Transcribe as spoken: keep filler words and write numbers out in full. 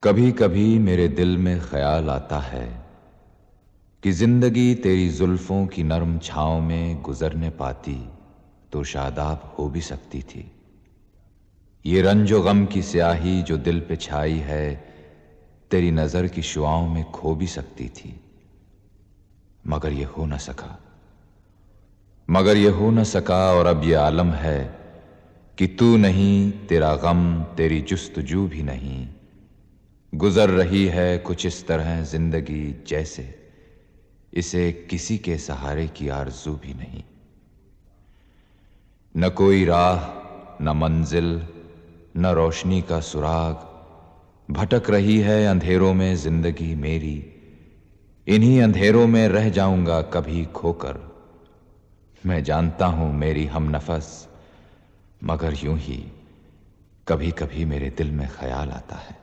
کبھی کبھی میرے دل میں خیال آتا ہے کہ زندگی تیری زلفوں کی نرم چھاؤں میں گزرنے پاتی تو شاداب ہو بھی سکتی تھی۔ یہ رنج و غم کی سیاہی جو دل پہ چھائی ہے تیری نظر کی شعاؤں میں کھو بھی سکتی تھی، مگر یہ ہو نہ سکا مگر یہ ہو نہ سکا اور اب یہ عالم ہے کہ تو نہیں، تیرا غم، تیری جستجو بھی نہیں۔ گزر رہی ہے کچھ اس طرح زندگی جیسے اسے کسی کے سہارے کی آرزو بھی نہیں۔ نہ کوئی راہ، نہ منزل، نہ روشنی کا سراغ، بھٹک رہی ہے اندھیروں میں زندگی میری۔ انہی اندھیروں میں رہ جاؤں گا کبھی کھو کر۔ میں جانتا ہوں میری ہم نفس، مگر یوں ہی کبھی کبھی میرے دل میں خیال آتا ہے۔